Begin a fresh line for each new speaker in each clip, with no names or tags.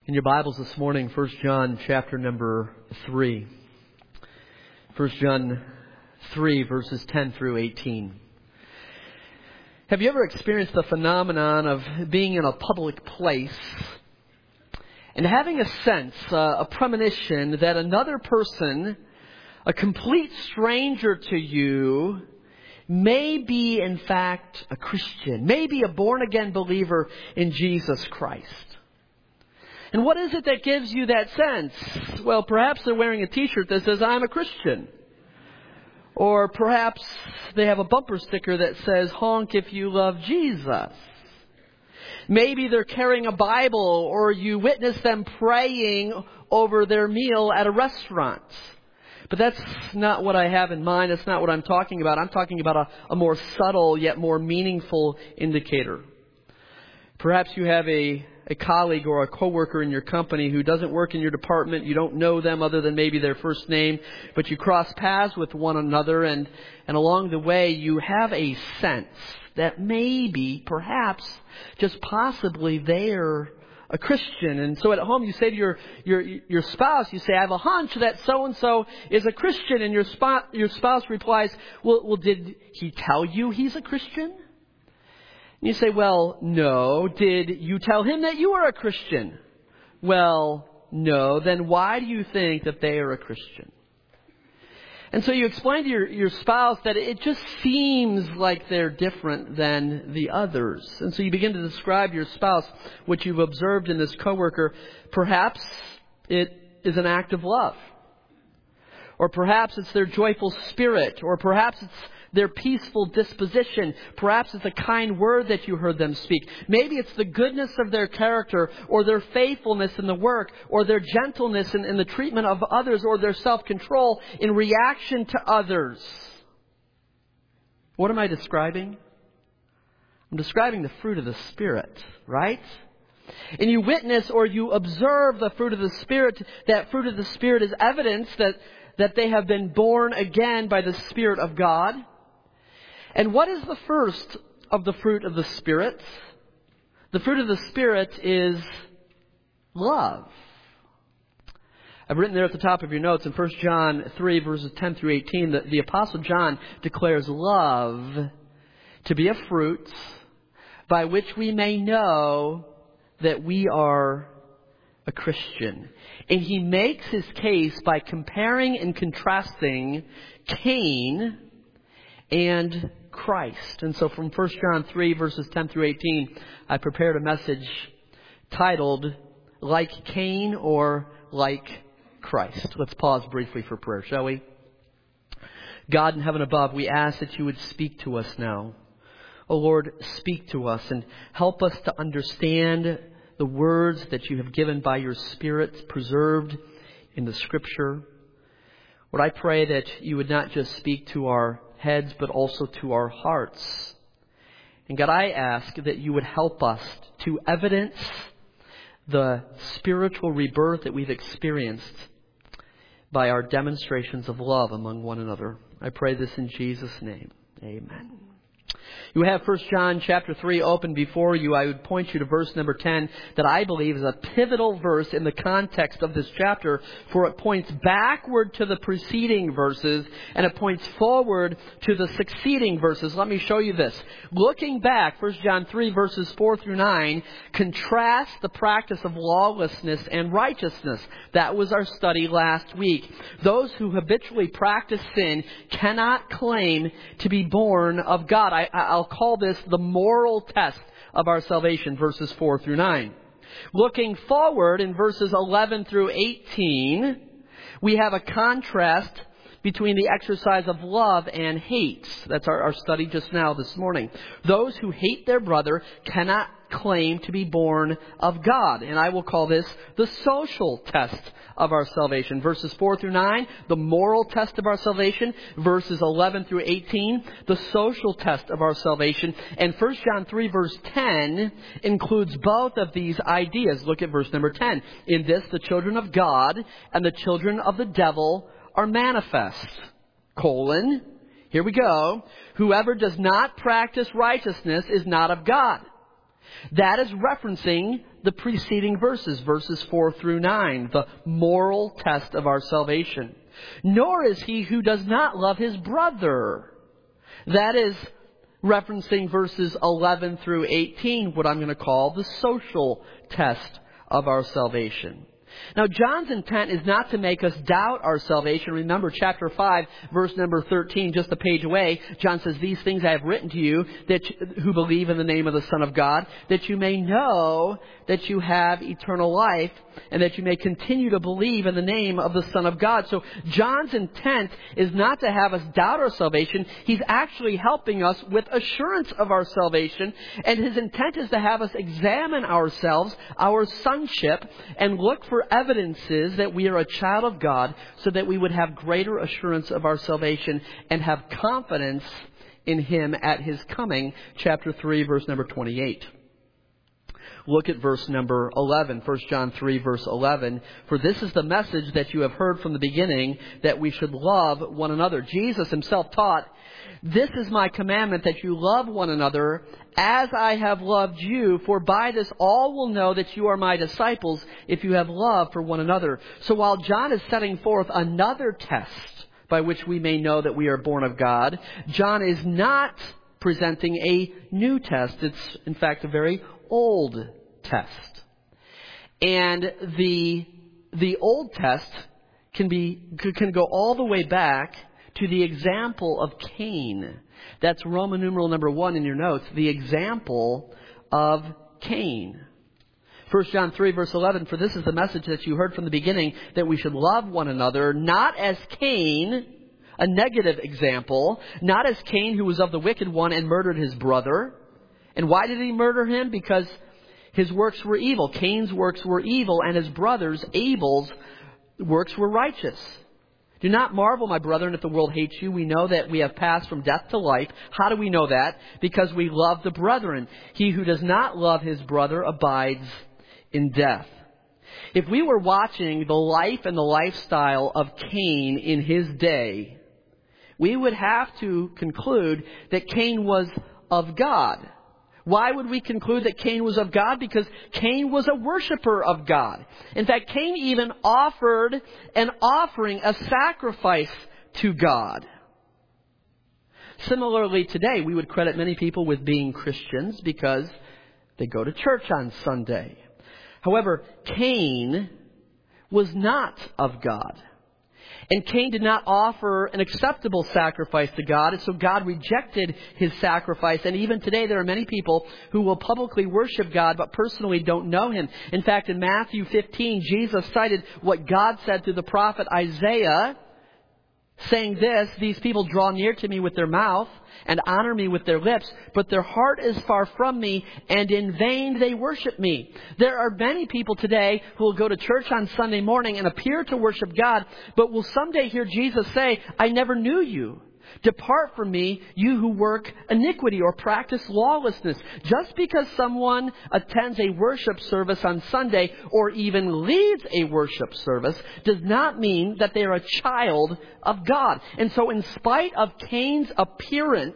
In your Bibles this morning, 1 John chapter number 3. 1 John 3 verses 10 through 18. Have you ever experienced the phenomenon of being in a public place and having a sense, a premonition that another person, a complete stranger to you, may be in fact a Christian, may be a born-again believer in Jesus Christ? And what is it that gives you that sense? Well, perhaps they're wearing a t-shirt that says, "I'm a Christian." Or perhaps they have a bumper sticker that says, "Honk if you love Jesus." Maybe they're carrying a Bible, or you witness them praying over their meal at a restaurant. But that's not what I have in mind. That's not what I'm talking about. I'm talking about a more subtle yet more meaningful indicator. Perhaps you have a colleague or a coworker in your company who doesn't work in your department. You don't know them other than maybe their first name, but you cross paths with one another, and along the way you have a sense that maybe, perhaps, just possibly they're a Christian. And so at home you say to your spouse, you say, "I have a hunch that so-and-so is a Christian." And your spouse replies, well, did he tell you he's a Christian? You say, "Well, no." "Did you tell him that you are a Christian?" "Well, no." "Then why do you think that they are a Christian?" And so you explain to your spouse that it just seems like they're different than the others. And so you begin to describe your spouse what you've observed in this coworker. Perhaps it is an act of love. Or perhaps it's their joyful spirit. Or perhaps it's their peaceful disposition. Perhaps it's a kind word that you heard them speak. Maybe it's the goodness of their character, or their faithfulness in the work, or their gentleness in the treatment of others, or their self-control in reaction to others. What am I describing? I'm describing the fruit of the Spirit, right? And you witness or you observe the fruit of the Spirit. That fruit of the Spirit is evidence that they have been born again by the Spirit of God. And what is the first of the fruit of the Spirit? The fruit of the Spirit is love. I've written there at the top of your notes in 1 John 3 verses 10 through 18 that the Apostle John declares love to be a fruit by which we may know that we are a Christian. And he makes his case by comparing and contrasting Cain and Christ. And so from 1 John 3 verses 10 through 18, I prepared a message titled, "Like Cain or Like Christ." Let's pause briefly for prayer, shall we? God in heaven above, we ask that you would speak to us now. Oh Lord, speak to us and help us to understand the words that you have given by your Spirit preserved in the Scripture. Lord, I pray that you would not just speak to our heads, but also to our hearts. And God, I ask that you would help us to evidence the spiritual rebirth that we've experienced by our demonstrations of love among one another. I pray this in Jesus' name. Amen. You have 1 John chapter 3 open before you. I would point you to verse number 10 that I believe is a pivotal verse in the context of this chapter, for it points backward to the preceding verses and it points forward to the succeeding verses. Let me show you this. Looking back, 1 John 3 verses 4 through 9 contrasts the practice of lawlessness and righteousness. That was our study last week. Those who habitually practice sin cannot claim to be born of God. I'll call this the moral test of our salvation, verses 4 through 9. Looking forward in verses 11 through 18, we have a contrast between the exercise of love and hate. That's our study just now this morning. Those who hate their brother cannot claim to be born of God. And I will call this the social test of our salvation. Verses 4 through 9, the moral test of our salvation. Verses 11 through 18, the social test of our salvation. And 1 John 3 verse 10 includes both of these ideas. Look at verse number 10. In this, the children of God and the children of the devil are manifest. Here we go. Whoever does not practice righteousness is not of God, That is referencing the preceding verses 4 through 9, the moral test of our salvation. Nor is he who does not love his brother. That is referencing verses 11 through 18, what I'm going to call the social test of our salvation. Now, John's intent is not to make us doubt our salvation. Remember, chapter 5, verse number 13, just a page away, John says, "These things I have written to you who believe in the name of the Son of God, that you may know that you have eternal life, and that you may continue to believe in the name of the Son of God." So John's intent is not to have us doubt our salvation. He's actually helping us with assurance of our salvation. And his intent is to have us examine ourselves, our sonship, and look for evidences that we are a child of God, so that we would have greater assurance of our salvation and have confidence in him at his coming. Chapter 3, verse number 28. Look at verse number 11, 1 John 3, verse 11. "For this is the message that you have heard from the beginning, that we should love one another." Jesus himself taught, "This is my commandment, that you love one another as I have loved you. For by this all will know that you are my disciples, if you have love for one another." So while John is setting forth another test by which we may know that we are born of God, John is not presenting a new test. It's, in fact, a very old test. And the old test can go all the way back to the example of Cain. That's Roman numeral number 1 in your notes, the example of Cain. 1 John 3, verse 11, "For this is the message that you heard from the beginning, that we should love one another, not as Cain," a negative example, "not as Cain, who was of the wicked one and murdered his brother." And why did he murder him? Because his works were evil. Cain's works were evil, and his brother's, Abel's, works were righteous. "Do not marvel, my brethren, if the world hates you. We know that we have passed from death to life." How do we know that? Because we love the brethren. "He who does not love his brother abides in death." If we were watching the life and the lifestyle of Cain in his day, we would have to conclude that Cain was of God. Why would we conclude that Cain was of God? Because Cain was a worshiper of God. In fact, Cain even offered an offering, a sacrifice to God. Similarly, today, we would credit many people with being Christians because they go to church on Sunday. However, Cain was not of God. And Cain did not offer an acceptable sacrifice to God, and so God rejected his sacrifice. And even today there are many people who will publicly worship God but personally don't know him. In fact, in Matthew 15, Jesus cited what God said through the prophet Isaiah, saying this, "These people draw near to me with their mouth and honor me with their lips, but their heart is far from me, and in vain they worship me." There are many people today who will go to church on Sunday morning and appear to worship God, but will someday hear Jesus say, "I never knew you. Depart from me, you who work iniquity or practice lawlessness." Just because someone attends a worship service on Sunday or even leads a worship service does not mean that they are a child of God. And so in spite of Cain's appearance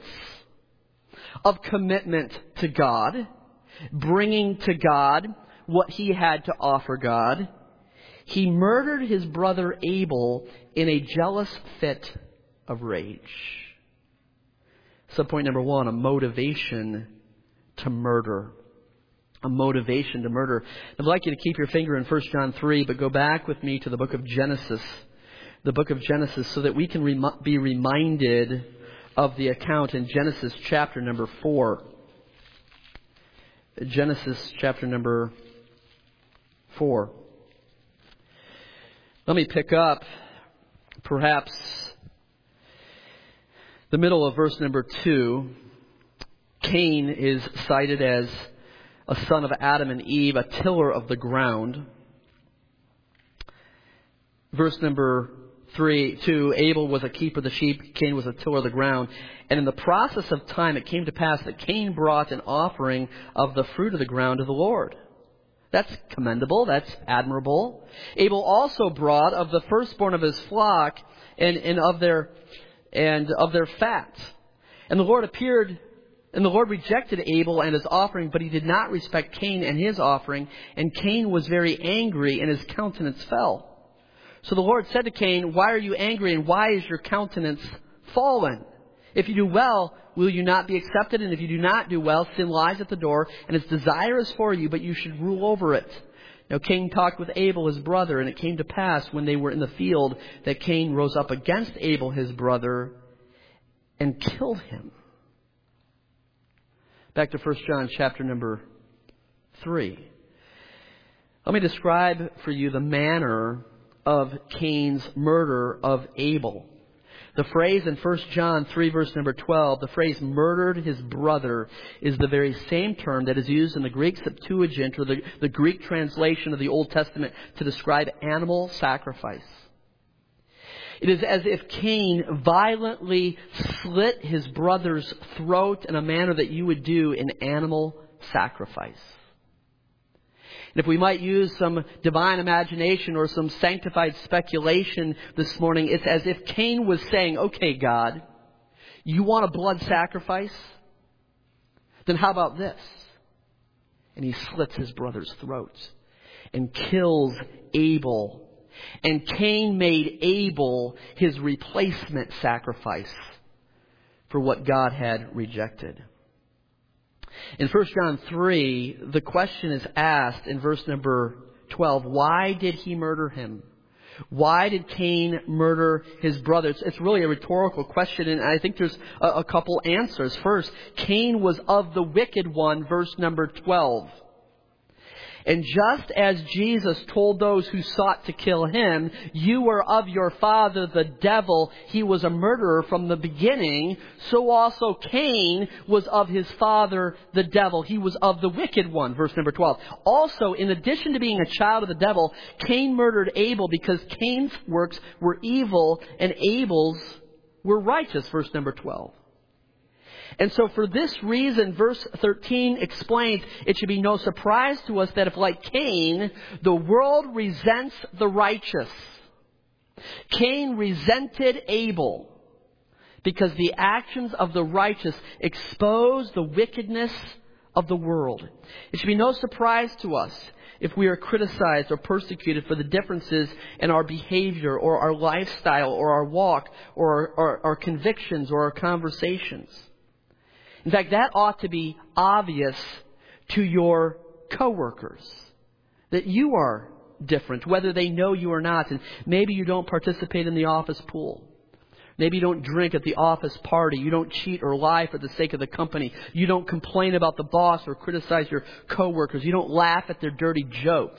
of commitment to God, bringing to God what he had to offer God, he murdered his brother Abel in a jealous fit of rage. Subpoint number 1, a motivation to murder. A motivation to murder. I'd like you to keep your finger in 1 John 3, but go back with me to the book of Genesis. The book of Genesis, so that we can be reminded of the account in Genesis chapter number 4. Genesis chapter number 4. Let me pick up perhaps the middle of verse number 2. Cain is cited as a son of Adam and Eve, a tiller of the ground. Verse number 2, Abel was a keeper of the sheep, Cain was a tiller of the ground. And in the process of time it came to pass that Cain brought an offering of the fruit of the ground to the Lord. That's commendable, that's admirable. Abel also brought of the firstborn of his flock and of their fat. And the Lord appeared And the Lord rejected Abel and his offering, but he did not respect Cain and his offering. And Cain was very angry, and his countenance fell. So the Lord said to Cain, "Why are you angry, and why is your countenance fallen? If you do well, will you not be accepted? And if you do not do well, sin lies at the door, and its desire is for you, but you should rule over it." Now Cain talked with Abel his brother, and it came to pass when they were in the field that Cain rose up against Abel his brother and killed him. Back to 1 John chapter number 3. Let me describe for you the manner of Cain's murder of Abel. The phrase in 1 John 3 verse number 12, the phrase murdered his brother, is the very same term that is used in the Greek Septuagint, or the Greek translation of the Old Testament, to describe animal sacrifice. It is as if Cain violently slit his brother's throat in a manner that you would do in animal sacrifice. And if we might use some divine imagination or some sanctified speculation this morning, it's as if Cain was saying, "Okay, God, you want a blood sacrifice? Then how about this?" And he slits his brother's throat and kills Abel. And Cain made Abel his replacement sacrifice for what God had rejected. In 1 John 3, the question is asked in verse number 12, why did he murder him? Why did Cain murder his brother? It's really a rhetorical question, and I think there's a couple answers. First, Cain was of the wicked one, verse number 12. And just as Jesus told those who sought to kill him, "You were of your father the devil, he was a murderer from the beginning," so also Cain was of his father the devil. He was of the wicked one, verse number 12. Also, in addition to being a child of the devil, Cain murdered Abel because Cain's works were evil and Abel's were righteous, verse number 12. And so for this reason, verse 13 explains, it should be no surprise to us that if, like Cain, the world resents the righteous, Cain resented Abel because the actions of the righteous expose the wickedness of the world. It should be no surprise to us if we are criticized or persecuted for the differences in our behavior or our lifestyle or our walk or our convictions or our conversations. In fact, that ought to be obvious to your coworkers, that you are different, whether they know you or not. And maybe you don't participate in the office pool. Maybe you don't drink at the office party. You don't cheat or lie for the sake of the company. You don't complain about the boss or criticize your coworkers. You don't laugh at their dirty jokes.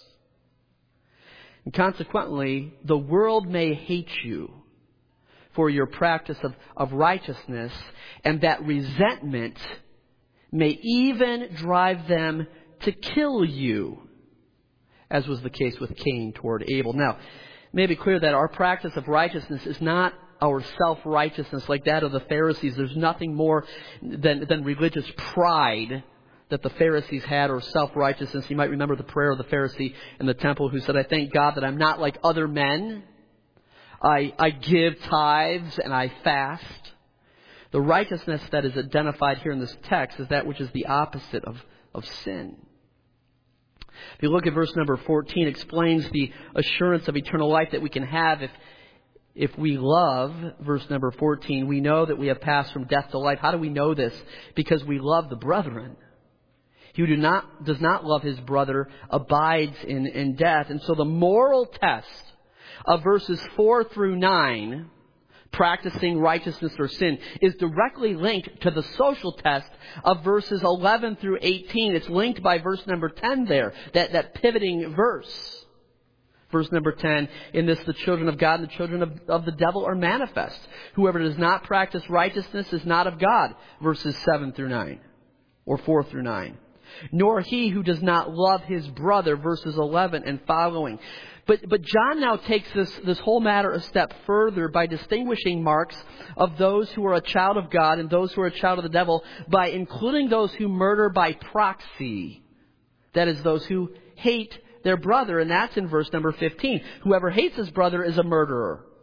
And consequently, the world may hate you for your practice of righteousness, and that resentment may even drive them to kill you, as was the case with Cain toward Abel. Now, it may be clear that our practice of righteousness is not our self-righteousness like that of the Pharisees. There's nothing more than religious pride that the Pharisees had, or self-righteousness. You might remember the prayer of the Pharisee in the temple who said, "I thank God that I'm not like other men. I give tithes and I fast." The righteousness that is identified here in this text is that which is the opposite of sin. If you look at verse number 14, it explains the assurance of eternal life that we can have if we love. Verse number 14, we know that we have passed from death to life. How do we know this? Because we love the brethren. He who does not love his brother abides in death. And so the moral test of verses 4 through 9, practicing righteousness or sin, is directly linked to the social test of verses 11 through 18. It's linked by verse number 10 there, that pivoting verse. Verse number 10, in this the children of God and the children of the devil are manifest. Whoever does not practice righteousness is not of God. Verses 7 through 9, or 4 through 9. Nor he who does not love his brother, verses 11 and following. But John now takes this whole matter a step further by distinguishing marks of those who are a child of God and those who are a child of the devil by including those who murder by proxy. That is, those who hate their brother, and that's in verse number 15. Whoever hates his brother is a murderer.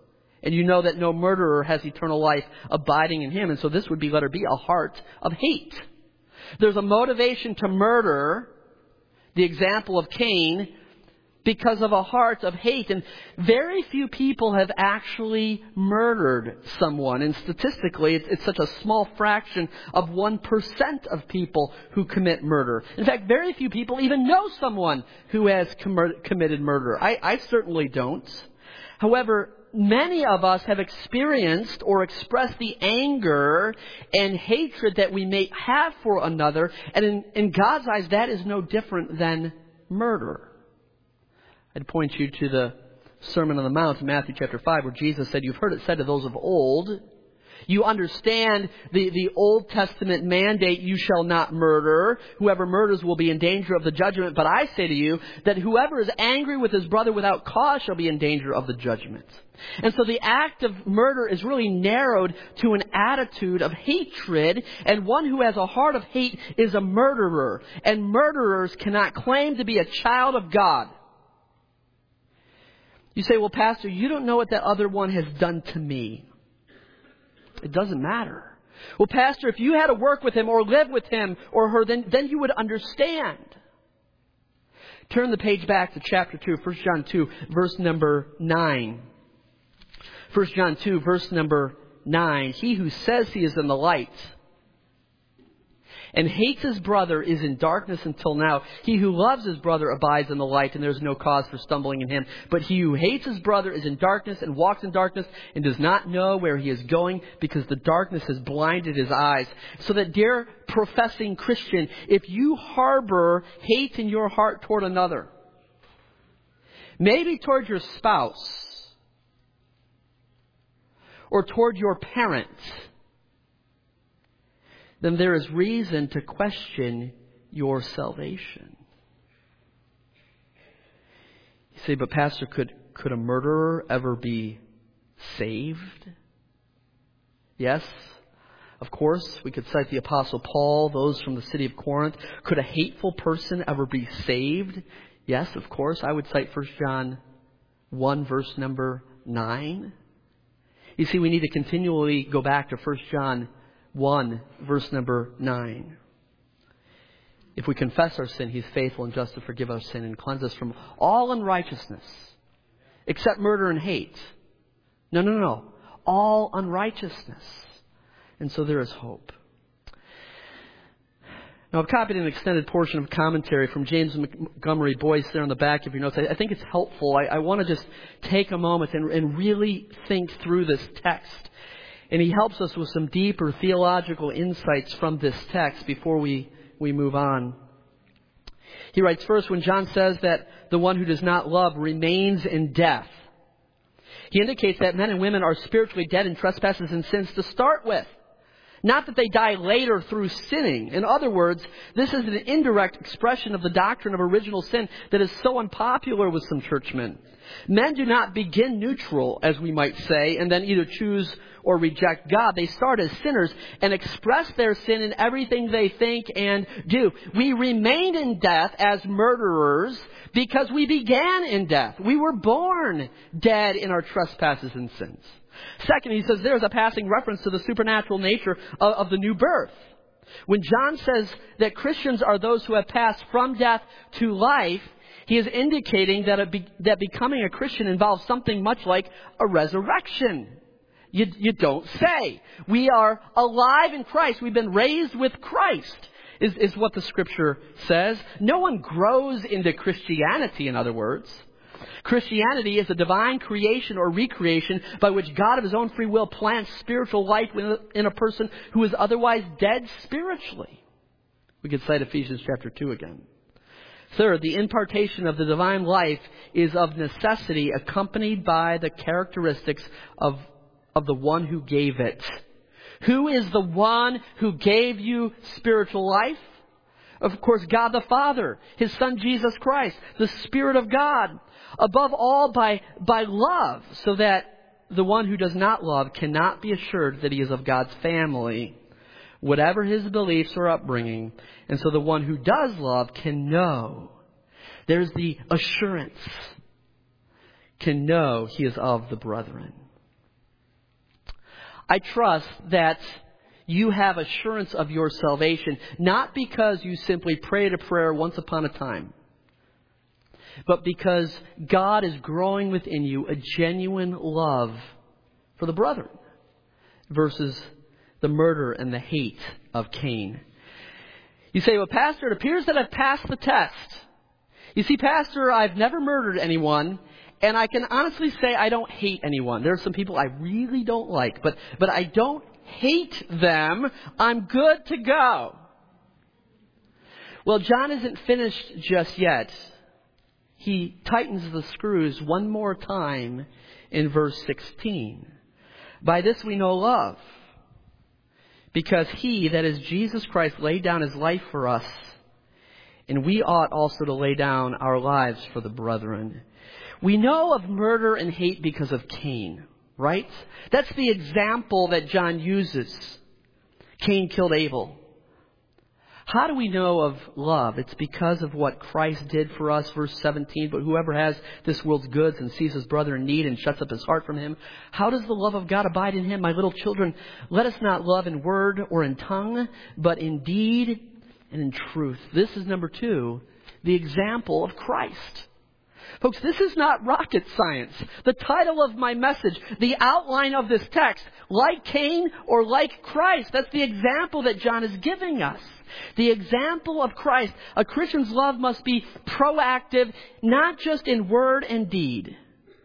And you know that no murderer has eternal life abiding in him. And so this would be, letter B, a heart of hate. There's a motivation to murder, the example of Cain, because of a heart of hate. And very few people have actually murdered someone. And statistically, it's such a small fraction of 1% of people who commit murder. In fact, very few people even know someone who has committed murder. I certainly don't. However, many of us have experienced or expressed the anger and hatred that we may have for another. And in God's eyes, that is no different than murder. I'd point you to the Sermon on the Mount in Matthew chapter 5, where Jesus said, "You've heard it said to those of old." You understand the Old Testament mandate, "You shall not murder. Whoever murders will be in danger of the judgment. But I say to you that whoever is angry with his brother without cause shall be in danger of the judgment." And so the act of murder is really narrowed to an attitude of hatred. And one who has a heart of hate is a murderer. And murderers cannot claim to be a child of God. You say, "Well, Pastor, you don't know what that other one has done to me." It doesn't matter. "Well, Pastor, if you had to work with him or live with him or her, then you would understand." Turn the page back to chapter 2, 1 John 2, verse number 9. 1 John 2, verse number 9. "He who says he is in the light and hates his brother is in darkness until now. He who loves his brother abides in the light, and there is no cause for stumbling in him. But he who hates his brother is in darkness and walks in darkness and does not know where he is going, because the darkness has blinded his eyes." So that, dear professing Christian, if you harbor hate in your heart toward another, maybe toward your spouse or toward your parents, then there is reason to question your salvation. You say, "But Pastor, could a murderer ever be saved?" Yes, of course. We could cite the Apostle Paul, those from the city of Corinth. Could a hateful person ever be saved? Yes, of course. I would cite 1 John 1, verse number 9. You see, we need to continually go back to 1 John 1, verse number 9. "If we confess our sin, He's faithful and just to forgive our sin and cleanse us from all unrighteousness," except murder and hate. No. All unrighteousness. And so there is hope. Now, I've copied an extended portion of commentary from James Montgomery Boyce there on the back of your notes. I think it's helpful. I want to just take a moment and really think through this text. And he helps us with some deeper theological insights from this text before we move on. He writes, first, when John says that the one who does not love remains in death, he indicates that men and women are spiritually dead in trespasses and sins to start with. Not that they die later through sinning. In other words, this is an indirect expression of the doctrine of original sin that is so unpopular with some churchmen. Men do not begin neutral, as we might say, and then either choose or reject God. They start as sinners and express their sin in everything they think and do. We remain in death as murderers because we began in death. We were born dead in our trespasses and sins. Second, he says there's a passing reference to the supernatural nature of the new birth. When John says that Christians are those who have passed from death to life, he is indicating that becoming a Christian involves something much like a resurrection. You don't say. We are alive in Christ. We've been raised with Christ, is what the Scripture says. No one grows into Christianity, in other words. Christianity is a divine creation or recreation by which God of His own free will plants spiritual life in a person who is otherwise dead spiritually. We could cite Ephesians chapter 2 again. Third, the impartation of the divine life is of necessity accompanied by the characteristics of the one who gave it. Who is the one who gave you spiritual life? Of course, God the Father, His Son Jesus Christ, the Spirit of God. Above all, by love, so that the one who does not love cannot be assured that he is of God's family, whatever his beliefs or upbringing. And so the one who does love can know. There's the assurance. Can know he is of the brethren. I trust that you have assurance of your salvation, not because you simply prayed a prayer once upon a time, but because God is growing within you a genuine love for the brethren versus the murder and the hate of Cain. You say, well, Pastor, it appears that I've passed the test. You see, Pastor, I've never murdered anyone, and I can honestly say I don't hate anyone. There are some people I really don't like, but I don't hate them. I'm good to go. Well, John isn't finished just yet. He tightens the screws one more time in verse 16. By this we know love, because he, that is Jesus Christ, laid down his life for us, and we ought also to lay down our lives for the brethren. We know of murder and hate because of Cain, right? That's the example that John uses. Cain killed Abel. How do we know of love? It's because of what Christ did for us, verse 17. But whoever has this world's goods and sees his brother in need and shuts up his heart from him, how does the love of God abide in him? My little children, let us not love in word or in tongue, but in deed and in truth. This is number 2, the example of Christ. Folks, this is not rocket science. The title of my message, the outline of this text, like Cain or like Christ, that's the example that John is giving us. The example of Christ. A Christian's love must be proactive, not just in word and deed.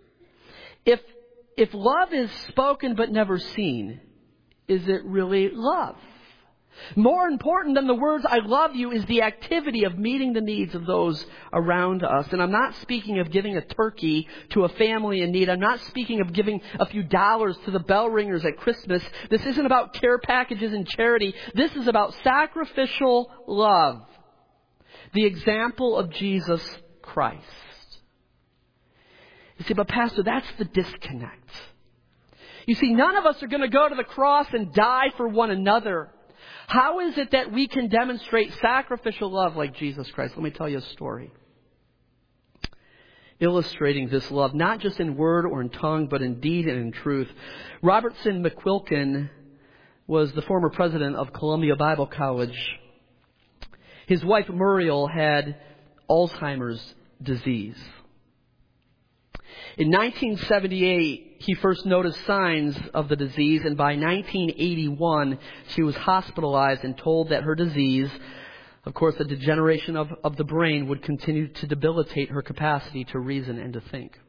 If love is spoken but never seen, is it really love? More important than the words, I love you, is the activity of meeting the needs of those around us. And I'm not speaking of giving a turkey to a family in need. I'm not speaking of giving a few dollars to the bell ringers at Christmas. This isn't about care packages and charity. This is about sacrificial love. The example of Jesus Christ. You see, but Pastor, that's the disconnect. You see, none of us are going to go to the cross and die for one another. How is it that we can demonstrate sacrificial love like Jesus Christ? Let me tell you a story illustrating this love, not just in word or in tongue, but in deed and in truth. Robertson McQuilkin was the former president of Columbia Bible College. His wife Muriel had Alzheimer's disease. In 1978, he first noticed signs of the disease, and by 1981, she was hospitalized and told that her disease, of course, the degeneration of the brain, would continue to debilitate her capacity to reason and to think.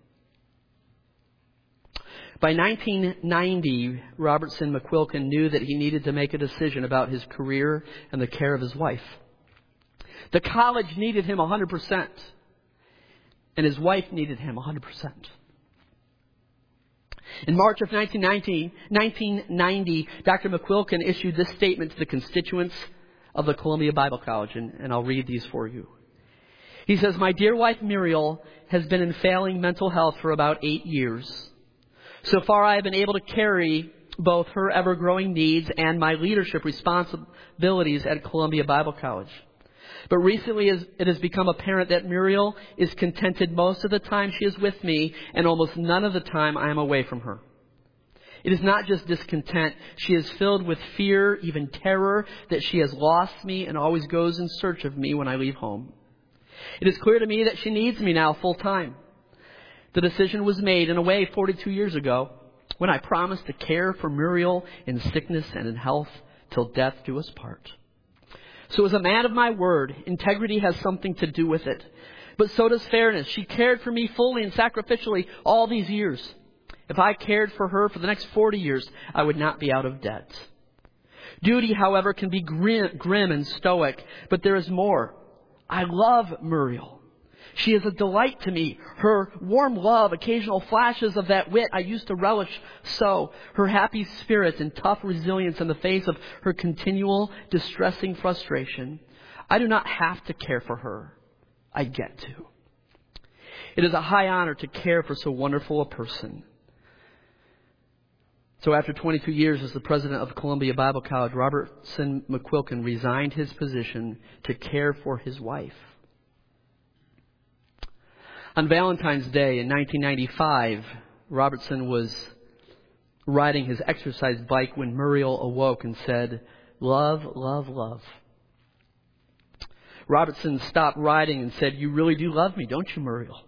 By 1990, Robertson McQuilkin knew that he needed to make a decision about his career and the care of his wife. The college needed him 100%, and his wife needed him 100%. In March of 1990, Dr. McQuilkin issued this statement to the constituents of the Columbia Bible College, and I'll read these for you. He says, "My dear wife Muriel has been in failing mental health for about 8 years. So far I have been able to carry both her ever-growing needs and my leadership responsibilities at Columbia Bible College. But recently it has become apparent that Muriel is contented most of the time she is with me and almost none of the time I am away from her. It is not just discontent. She is filled with fear, even terror, that she has lost me and always goes in search of me when I leave home. It is clear to me that she needs me now full time. The decision was made in a way 42 years ago when I promised to care for Muriel in sickness and in health till death do us part. So as a man of my word, integrity has something to do with it. But so does fairness. She cared for me fully and sacrificially all these years. If I cared for her for the next 40 years, I would not be out of debt. Duty, however, can be grim and stoic, but there is more. I love Muriel. She is a delight to me. Her warm love, occasional flashes of that wit I used to relish so. Her happy spirit and tough resilience in the face of her continual distressing frustration. I do not have to care for her. I get to. It is a high honor to care for so wonderful a person." So after 22 years as the president of Columbia Bible College, Robertson McQuilkin resigned his position to care for his wife. On Valentine's Day in 1995, Robertson was riding his exercise bike when Muriel awoke and said, "Love, love, love." Robertson stopped riding and said, "You really do love me, don't you, Muriel?"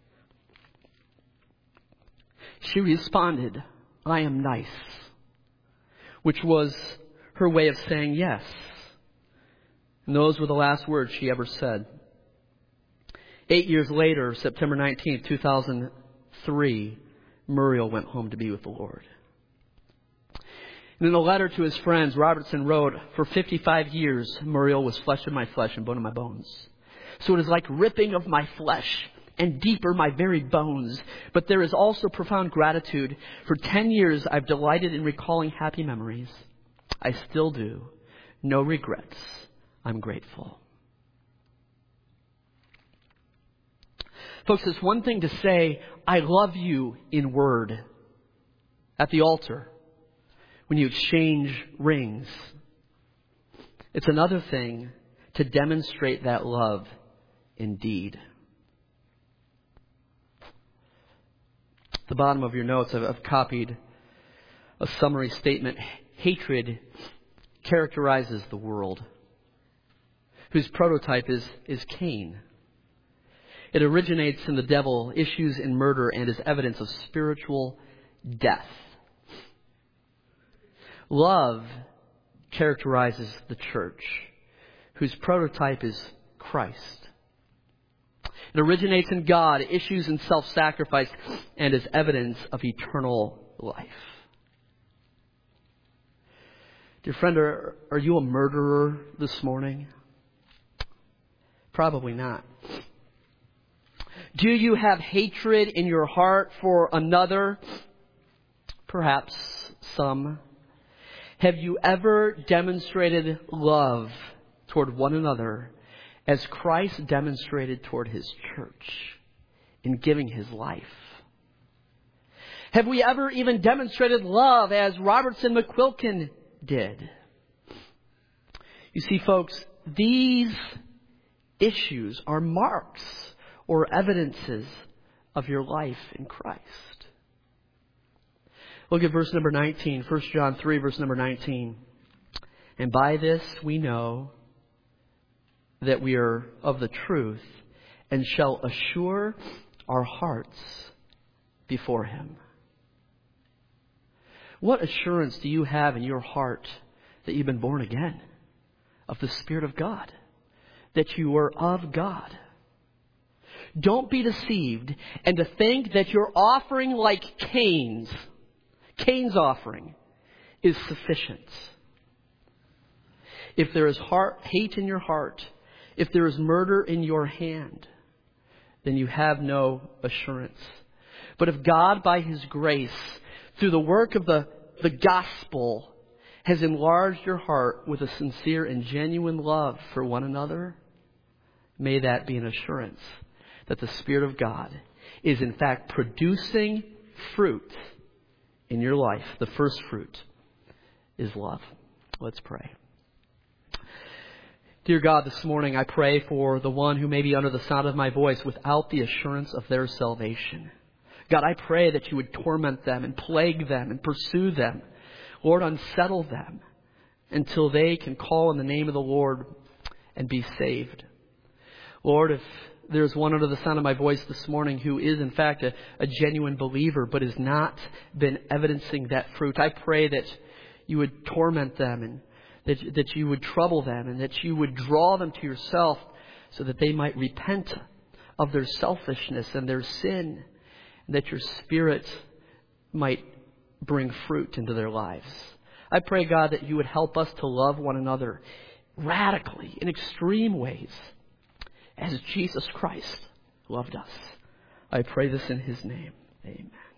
She responded, "I am nice," which was her way of saying yes. And those were the last words she ever said. 8 years later, September 19th, 2003, Muriel went home to be with the Lord. And in a letter to his friends, Robertson wrote, "For 55 years, Muriel was flesh of my flesh and bone of my bones. So it is like ripping of my flesh and deeper my very bones. But there is also profound gratitude. For 10 years, I've delighted in recalling happy memories. I still do. No regrets. I'm grateful." Folks, it's one thing to say, "I love you" in word at the altar when you exchange rings. It's another thing to demonstrate that love in deed. At the bottom of your notes, I've copied a summary statement. Hatred characterizes the world, whose prototype is Cain. It originates in the devil, issues in murder, and is evidence of spiritual death. Love characterizes the church, whose prototype is Christ. It originates in God, issues in self-sacrifice, and is evidence of eternal life. Dear friend, are you a murderer this morning? Probably not. Do you have hatred in your heart for another? Perhaps some. Have you ever demonstrated love toward one another as Christ demonstrated toward His church in giving His life? Have we ever even demonstrated love as Robertson McQuilkin did? You see, folks, these issues are marks or evidences of your life in Christ. Look at verse number 19, 1 John 3, verse number 19. "And by this we know that we are of the truth and shall assure our hearts before Him." What assurance do you have in your heart that you've been born again of the Spirit of God, that you are of God? Don't be deceived and to think that your offering like Cain's offering is sufficient. If there is hate in your heart, if there is murder in your hand, then you have no assurance. But if God, by His grace, through the work of the gospel, has enlarged your heart with a sincere and genuine love for one another, may that be an assurance that the Spirit of God is in fact producing fruit in your life. The first fruit is love. Let's pray. Dear God, this morning I pray for the one who may be under the sound of my voice without the assurance of their salvation. God, I pray that you would torment them and plague them and pursue them. Lord, unsettle them until they can call on the name of the Lord and be saved. Lord, if there's one under the sound of my voice this morning who is in fact a genuine believer but has not been evidencing that fruit, I pray that you would torment them and that you would trouble them and that you would draw them to yourself so that they might repent of their selfishness and their sin, and that your Spirit might bring fruit into their lives. I pray, God, that you would help us to love one another radically, in extreme ways, as Jesus Christ loved us. I pray this in His name. Amen.